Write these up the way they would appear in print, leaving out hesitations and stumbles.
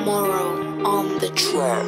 Tomorrow on the track.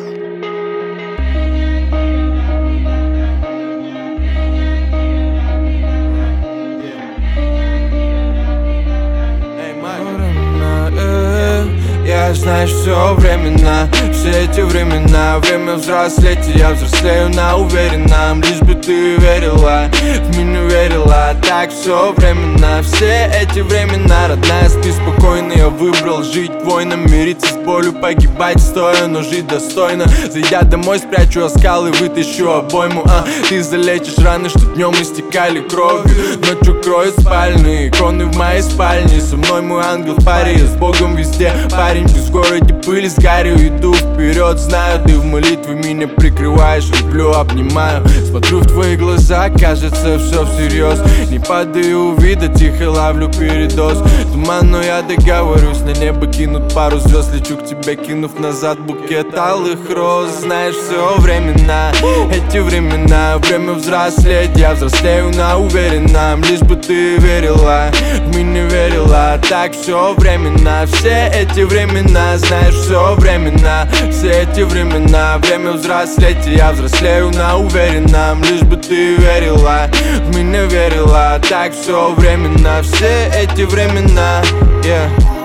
Я, знаешь, все временно, все эти времена. Время взрослеть, и я взрослею на уверенном. Лишь бы ты верила, в меня верила. Так все временно, все эти времена. Родная, спи спокойно, я выбрал жить воином. Мириться с болью, погибать стоя, но жить достойно. Зайдя домой, спрячу оскал и вытащу обойму. Ты залечишь раны, что днем истекали кровью. Ночью кроют спальные иконы в моей спальне. Со мной мой ангел в паре, я с Богом везде. Парень, в городе пыли с гарью, иду вперед. Знаю, ты в молитве меня прикрываешь. Люблю, обнимаю, смотрю в твои глаза. Кажется, все всерьез. Не падаю, вида, тихо ловлю передоз. Туман, но я договорюсь. На небо кинут пару звезд. Лечу к тебе, кинув назад букет алых роз. Знаешь, все времена, эти времена. Время взрослеть, я взрослею на уверенном. Лишь бы ты верила, в меня верила. Так все времена, все эти времена. Знаешь, все времена, все эти времена. Время взрослеть, и я взрослею на уверенном. Лишь бы ты верила, в меня верила. Так все времена, все эти времена, yeah.